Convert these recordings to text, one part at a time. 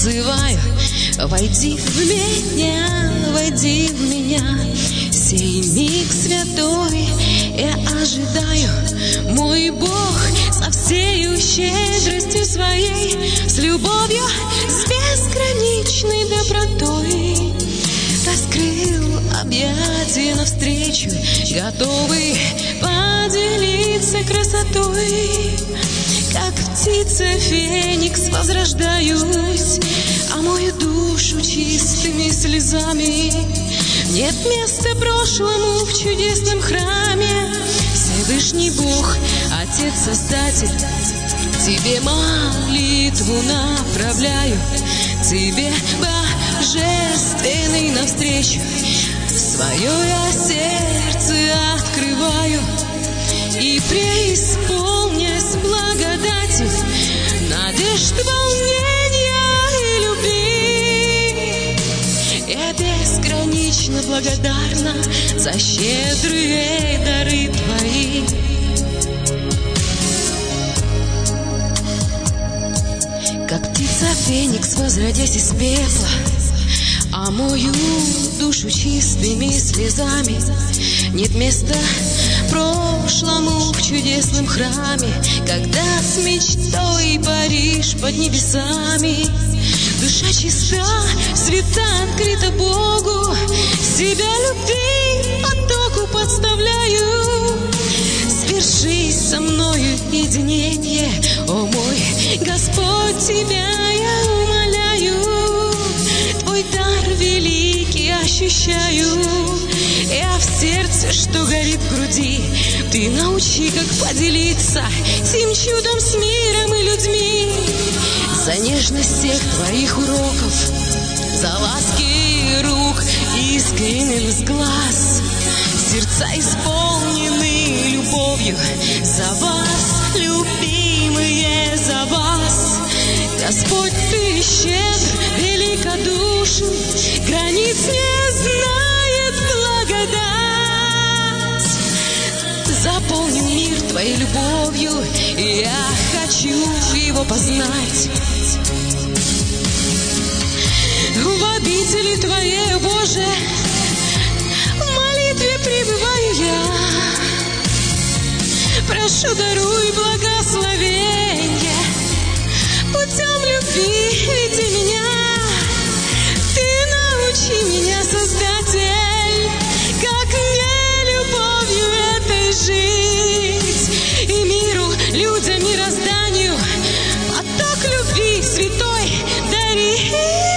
взываю, войди в меня, сей миг святой я ожидаю. Мой Бог со всею щедростью своей, с любовью, с безграничной добротой раскрыл объятия навстречу, готовый поделиться красотой. Как птица феникс возрождаюсь, омою душу чистыми слезами. Нет места прошлому в чудесном храме. Всевышний Бог, Отец Создатель, Тебе молитву направляю, Тебе божественный навстречу свое я сердце открываю. И преисполнясь благодати, надежд, волнения и любви, я безгранично благодарна за щедрые дары Твои. Как птица феникс, возродясь из пепла, омою душу чистыми слезами. Нет места прошлому в чудесном храме, когда с мечтой паришь под небесами. Душа чиста, света открыта Богу, себя любви потоку подставляю. Свершись со мною единение, о мой Господь, Тебя я умоляю. Твой дар великий ощущаю я в сердце, что горит в груди. Ты научи, как поделиться сим чудом с миром и людьми. За нежность всех Твоих уроков, за ласки рук и искренность глаз, сердца исполнены любовью за вас, любимые, за вас. Господь, Ты щедр, великодушен, границ не знает благодать. Заполнил мир Твоей любовью, и я хочу Его познать. В обители Твоей, Боже, в молитве пребываю я. Прошу, даруй благословенье, путем любви веди меня. Ты научи меня, Создатель, как мне любовью этой жить, и миру, людям, мирозданию поток любви святой дарить.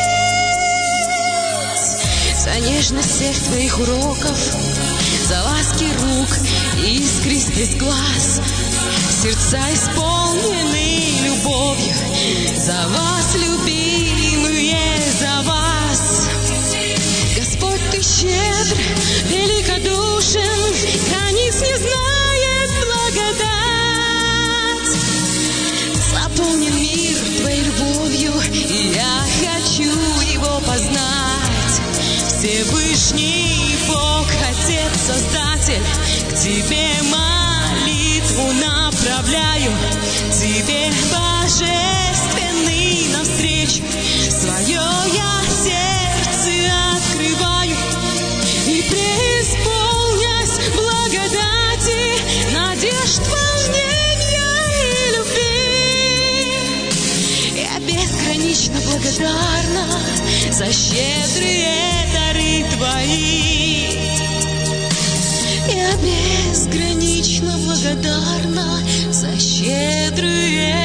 За нежность всех Твоих уроков, за ласки рук и искристость глаз, сердца исполнены любовью за вас, любимые, за вас. Господь, Ты щедр, великодушен, границ не знает благодать. Заполнен мир Твоей любовью, и я хочу Его познать. Всевышний Бог, Отец Создатель, к Тебе молитву направляю, Тебе божественный навстречу свое я сердце открываю. И преисполнясь благодати, надежд, волнения и любви, я безгранично благодарна за щедрые дары Твои. Я безгранично благодарна за щедрые